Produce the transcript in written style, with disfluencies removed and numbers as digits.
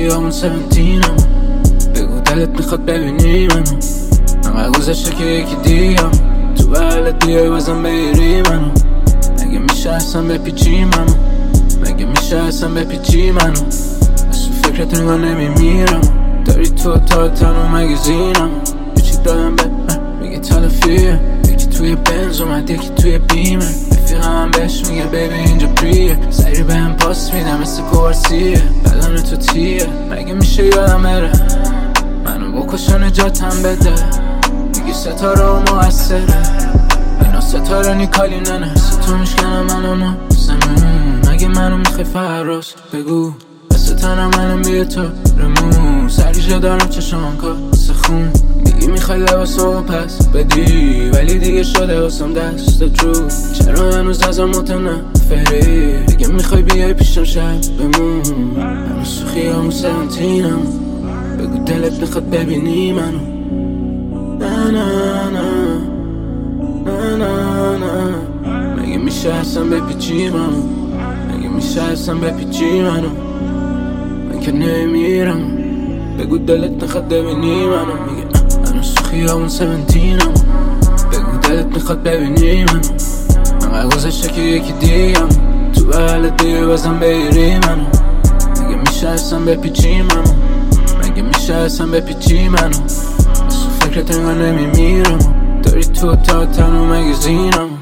خیابون 17 بگو دلت میخواد ببینی منو. انقدر گذشته که یکی دیگم تو بلد بیای بازم بگیری منو. مگه میشه اصلا بپیچی منو؟ مگه میشه اصلا بپیچی منو؟ از تو فکرت نگاه نمیمیرم. داری تو اتاق تنو مگزینم. یکی دادم به میگه تلفیه. یکی توی بنز اومد یکی توی بیمه. رفیقم بهش میگه بیبی اینجا پریه. سری بهم پاس میده مثل کوارسیه. بدن تو تیه مگه میشه یادم بره منو بکشن جاتم بده. میگی ستاره و موثره اینا ستاره نیکالی ننه. ستو میشکنم منو نه زمون. مگه منو میخوای فراز بگو ستاره منو بیه تو رمون. سریشه دارم چشم کار سخون. میگی میخوای لباسمو پس بدی ولی دیگه شده حسم دست جو. چرا هنوز ازم متنفری؟ دیگه میخوای بیای پیشم شب بمون. هنوز تو خیابون 17 بگو دلت میخواد ببینی منو. نه نه نه نه نه نه. مگه میشه اصلا بپیچی منو؟ مگه میشه اصلا بپیچی منو؟ من که نمیرم بگو دلت میخواد ببینی منو. میگه هنوز تو خیابون 17 بگو دلت میخواد ببینی منو. انقدر گذشته که یکی دیگم تو بلد دیگه بازم بگیری منو. مگه میشه اصلا بپیچی منو؟ مگه میشه اصلا بپیچی منو؟ از تو فکرت نگاه نمیمیرم. داری تو اتاق تنو مگزینم.